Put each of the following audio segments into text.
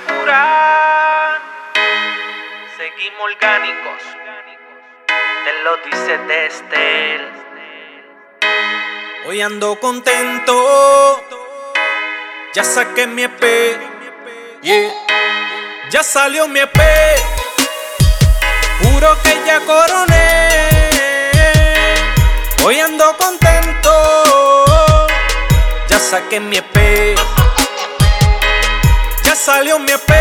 cura. Seguimos orgánicos. Te lo dice Destel. Hoy ando contento. Ya saqué mi EP. Yeah. Ya salió mi EP. Juro que ya coroné. Hoy ando contento. Ya saqué mi EP. Ya salió mi EP.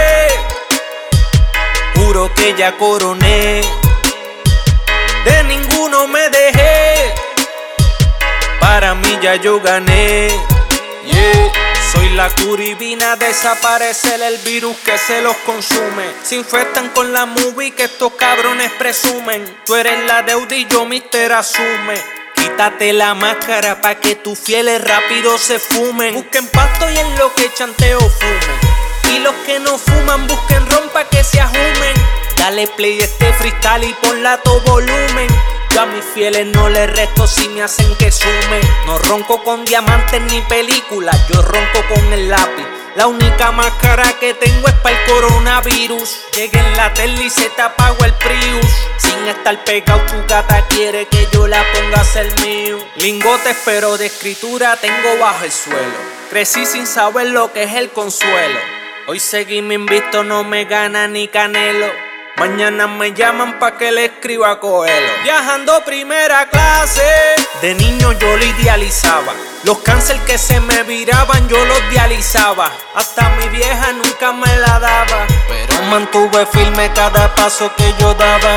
Juro que ya coroné. De ninguno me dejé. Para mí ya yo gané. Yeah. Soy la cura y vine a desaparecer el virus que se los consume. Se infectan con la movie que estos cabrones presumen. Tú eres la deuda y yo Mister Asume. Quítate la máscara pa' que tus fieles rápido se fumen. Busquen pasto y en lo que chanteo fumen. Y los que no fuman busquen ron pa' que se ajumen. Dale play a este freestyle y ponla a todo volumen. Yo a mis fieles no les resto si me hacen que sume. No ronco con diamantes ni películas, yo ronco con el lápiz. La única máscara que tengo es para el coronavirus. Llegué en la tele y se te apagó el Prius. Sin estar pegado tu gata quiere que yo la ponga a ser mío. Lingotes pero de escritura tengo bajo el suelo. Crecí sin saber lo que es el consuelo. Hoy seguí mi invisto, no me gana ni Canelo. Mañana me llaman pa' que le escriba a Coelho. Viajando primera clase. De niño yo lo idealizaba. Los cáncer que se me viraban yo los dializaba. Hasta mi vieja nunca me la daba. Pero mantuve firme cada paso que yo daba.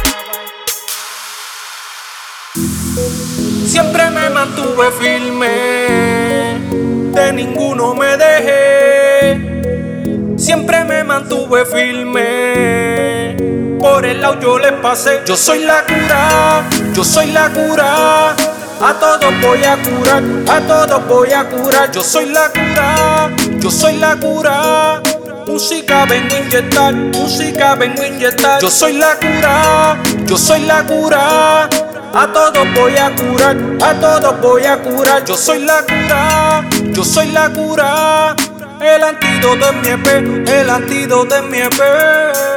Siempre me mantuve firme. De ninguno me dejé. Siempre me mantuve firme. Por el lado yo les pasé. Yo soy la cura, yo soy la cura. A todos voy a curar, a todos voy a curar. Yo soy la cura, yo soy la cura. Música vengo a inyectar, música vengo a inyectar. Yo soy la cura, yo soy la cura. A todos voy a curar, a todos voy a curar. Yo soy la cura, yo soy la cura. El antídoto es mi EP, el antídoto es mi EP.